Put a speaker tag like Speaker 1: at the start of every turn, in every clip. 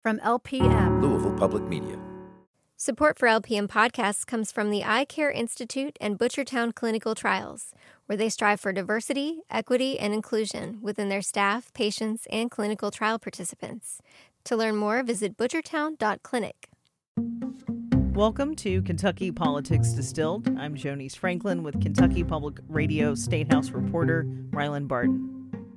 Speaker 1: From LPM,
Speaker 2: Louisville Public Media.
Speaker 3: Support for LPM podcasts comes from the Eye Care Institute and Butchertown Clinical Trials, where they strive for diversity, equity, and inclusion within their staff, patients, and clinical trial participants. To learn more, visit butchertown.clinic.
Speaker 4: Welcome to Kentucky Politics Distilled. I'm Jonice Franklin with Kentucky Public Radio State House reporter Rylan Barton.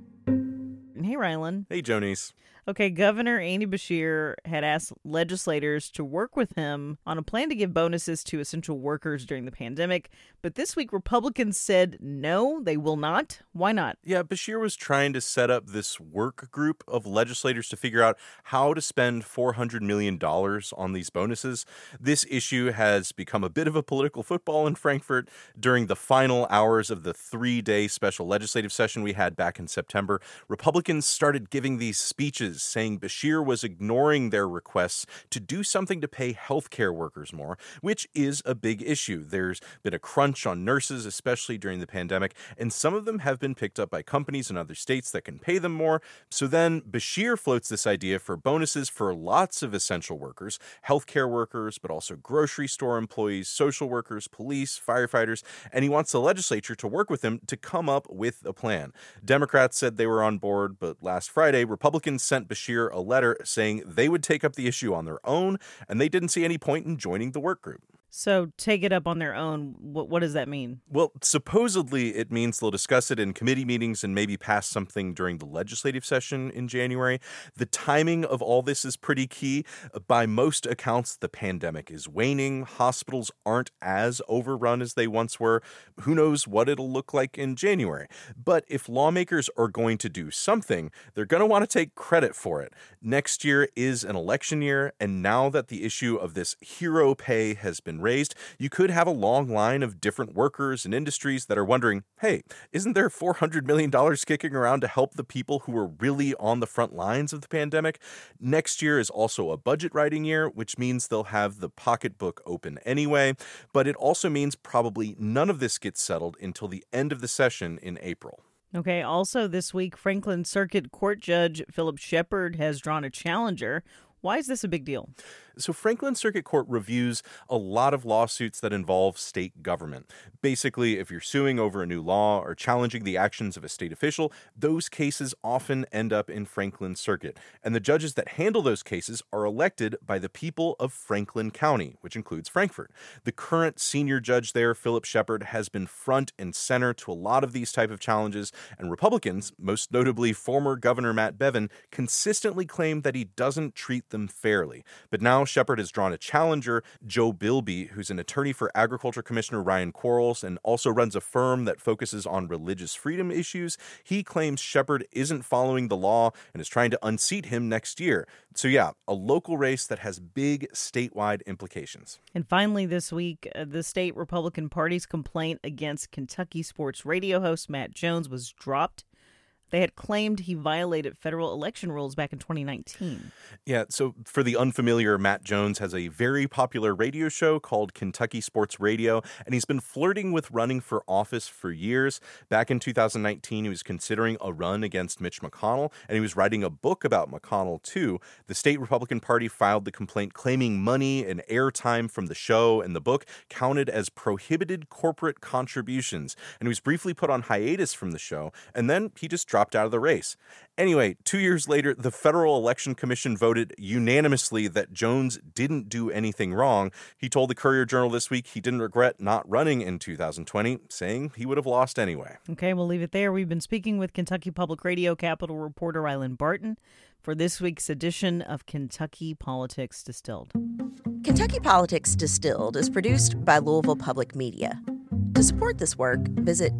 Speaker 4: Hey, Rylan.
Speaker 5: Hey, Jonice.
Speaker 4: Okay, Governor Andy Beshear had asked legislators to work with him on a plan to give bonuses to essential workers during the pandemic. But this week, Republicans said no, they will not. Why not?
Speaker 5: Yeah, Beshear was trying to set up this work group of legislators to figure out how to spend $400 million on these bonuses. This issue has become a bit of a political football in Frankfort. During the final hours of the 3-day special legislative session we had back in September, Republicans started giving these speeches saying Beshear was ignoring their requests to do something to pay healthcare workers more, which is a big issue. There's been a crunch on nurses, especially during the pandemic, and some of them have been picked up by companies in other states that can pay them more. So then Beshear floats this idea for bonuses for lots of essential workers, healthcare workers, but also grocery store employees, social workers, police, firefighters, and he wants the legislature to work with him to come up with a plan. Democrats said they were on board, but last Friday, Republicans sent Beshear a letter saying they would take up the issue on their own, and they didn't see any point in joining the work group.
Speaker 4: So take it up on their own. What does that mean?
Speaker 5: Well, supposedly it means they'll discuss it in committee meetings and maybe pass something during the legislative session in January. The timing of all this is pretty key. By most accounts, the pandemic is waning. Hospitals aren't as overrun as they once were. Who knows what it'll look like in January? But if lawmakers are going to do something, they're going to want to take credit for it. Next year is an election year, and now that the issue of this hero pay has been raised, you could have a long line of different workers and industries that are wondering, hey, isn't there $400 million kicking around to help the people who are really on the front lines of the pandemic? Next year is also a budget writing year, which means they'll have the pocketbook open anyway, but it also means probably none of this gets settled until the end of the session in April.
Speaker 4: Okay, also this week, Franklin Circuit Court Judge Philip Shepard has drawn a challenger. Why is this a big deal?
Speaker 5: So Franklin Circuit Court reviews a lot of lawsuits that involve state government. Basically, if you're suing over a new law or challenging the actions of a state official, those cases often end up in Franklin Circuit. And the judges that handle those cases are elected by the people of Franklin County, which includes Frankfort. The current senior judge there, Philip Shepard, has been front and center to a lot of these type of challenges, and Republicans, most notably former Governor Matt Bevin, consistently claim that he doesn't treat them fairly. But now Shepard has drawn a challenger, Joe Bilby, who's an attorney for Agriculture Commissioner Ryan Quarles and also runs a firm that focuses on religious freedom issues. He claims Shepard isn't following the law and is trying to unseat him next year. So yeah, a local race that has big statewide implications.
Speaker 4: And finally this week, the state Republican Party's complaint against Kentucky sports radio host Matt Jones was dropped. They had claimed he violated federal election rules back in 2019.
Speaker 5: Yeah, so for the unfamiliar, Matt Jones has a very popular radio show called Kentucky Sports Radio, and he's been flirting with running for office for years. Back in 2019, he was considering a run against Mitch McConnell, and he was writing a book about McConnell, too. The state Republican Party filed the complaint claiming money and airtime from the show and the book counted as prohibited corporate contributions, and he was briefly put on hiatus from the show, and then he just dropped out of the race. Anyway, 2 years later, the Federal Election Commission voted unanimously that Jones didn't do anything wrong. He told the Courier-Journal this week he didn't regret not running in 2020, saying he would have lost anyway.
Speaker 4: Okay, we'll leave it there. We've been speaking with Kentucky Public Radio Capitol reporter Rylan Barton for this week's edition of Kentucky Politics Distilled.
Speaker 6: Kentucky Politics Distilled is produced by Louisville Public Media. To support this work, visit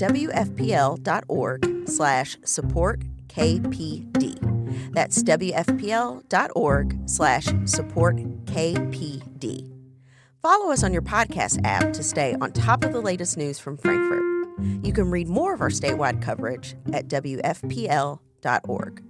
Speaker 6: WFPL.org/supportkpd. That's WFPL.org/supportkpd. Follow us on your podcast app to stay on top of the latest news from Frankfort. You can read more of our statewide coverage at WFPL.org.